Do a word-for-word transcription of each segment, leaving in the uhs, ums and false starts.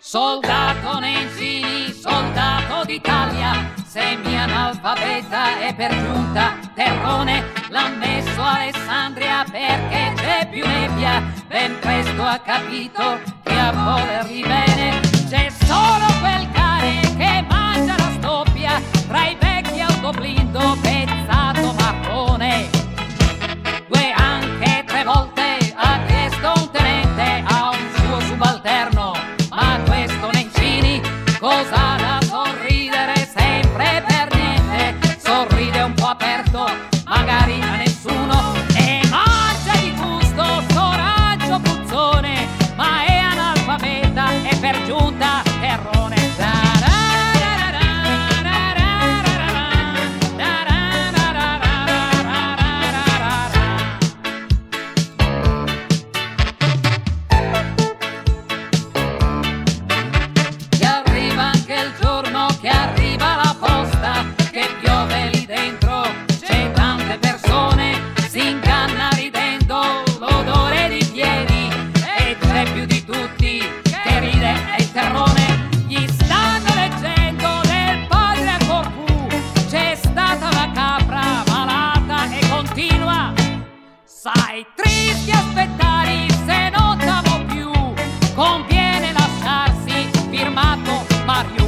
Soldato Nencini, soldato d'Italia, semi-analfabeta e per giunta terrone, l'ha messo Alessandria perché c'è più nebbia. Ben presto ha capito che a volergli bene c'è solo quel cane che mangia la stoppia tra i vecchi autoblindo pezzato marrone. Due anche tre volte ha chiesto un tenente a un suo subalterno, ma questo Nencini cosa da sorridere sempre per niente, sorride un po' aperto, magari a nessuno, e mangia di gusto sto raggio puzzone, ma è analfabeta e per giunta terrone. Sai, tristi aspettare se non t'amo più, conviene lasciarsi, firmato Mario.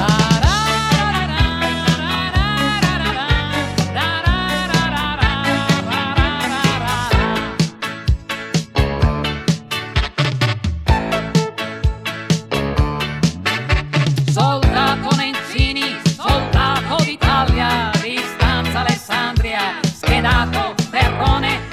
Soldato Nencini, soldato d'Italia, distanza Alessandria, schedato terrone,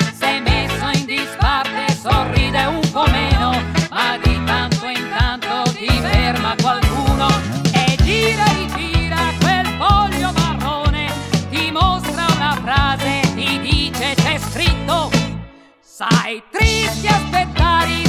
sorride un po' meno, ma di tanto in tanto ti ferma qualcuno e gira e rigira quel foglio marrone, ti mostra una frase, ti dice c'è scritto: sai, tristi aspettare